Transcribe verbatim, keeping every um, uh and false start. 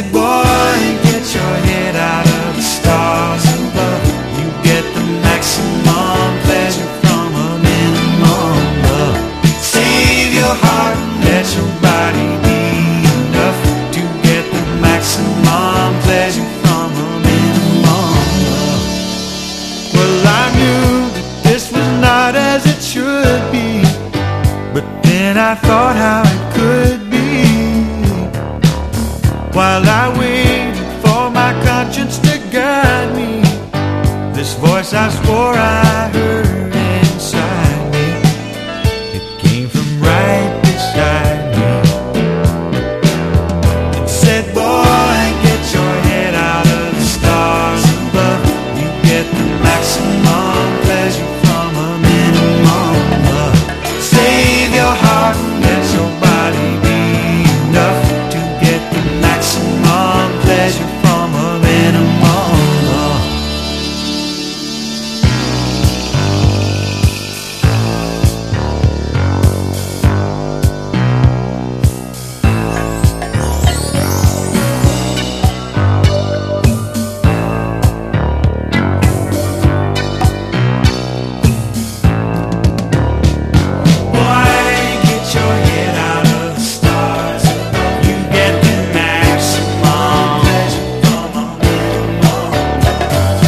said, boy, get your head out of the stars above. You get the maximum pleasure from a minimum love. Save your heart and let your body be enough to get the maximum pleasure from a minimum love. Well, I knew that this was not as it should be, but then I thought how it could be. While I waited for my conscience to guide me, this voice I swore I heard inside me, it came from right beside me. It said, boy, get your head out of the stars above. You get the maximum pleasure from a minimum love. Save your heart and let your body be enough to get the maximum pleasure